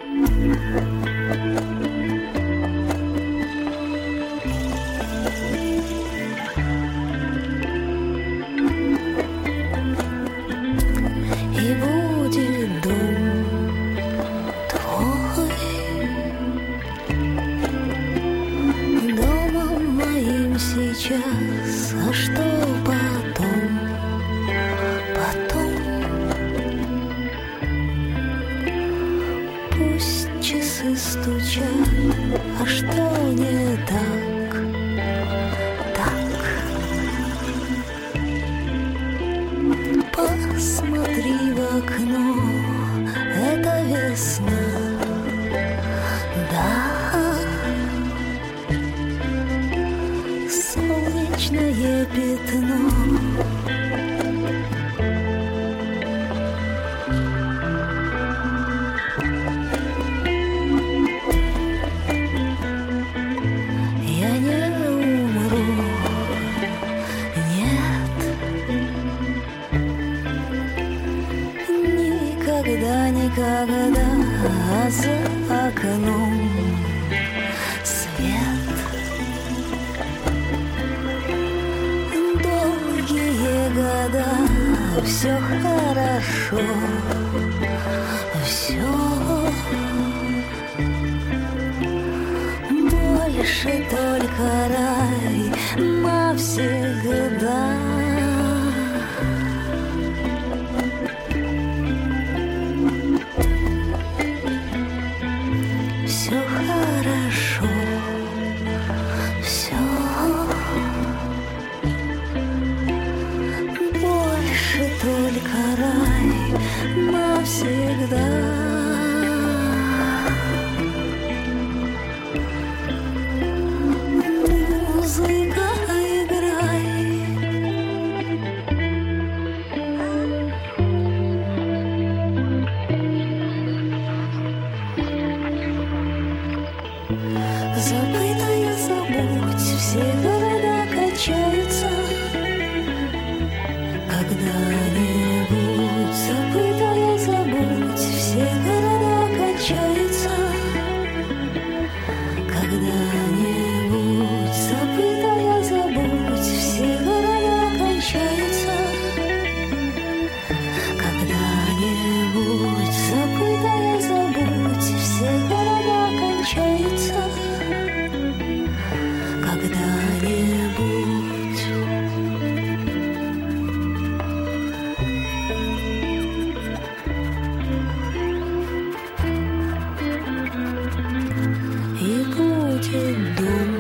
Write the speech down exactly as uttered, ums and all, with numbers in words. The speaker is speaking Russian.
Сейчас, а что потом, потом? Пусть часы стучат, а что не так, так? Посмотри в окно, это весна, да. Солнечное пятно. Я не умру, нет, никогда, никогда за окном свет. Года, все хорошо, все больше только рай навсегда. Все хорошо, все только рай навсегда. Музыка, играй. Забытая, забудь, все города качаются. Когда-нибудь забытая, забудь, все города качаются. Когда-нибудь забытая, забудь, все города кончаются. Когда-нибудь забытая, забудь, все города кончаются. Когда-нибудь. И будет дом.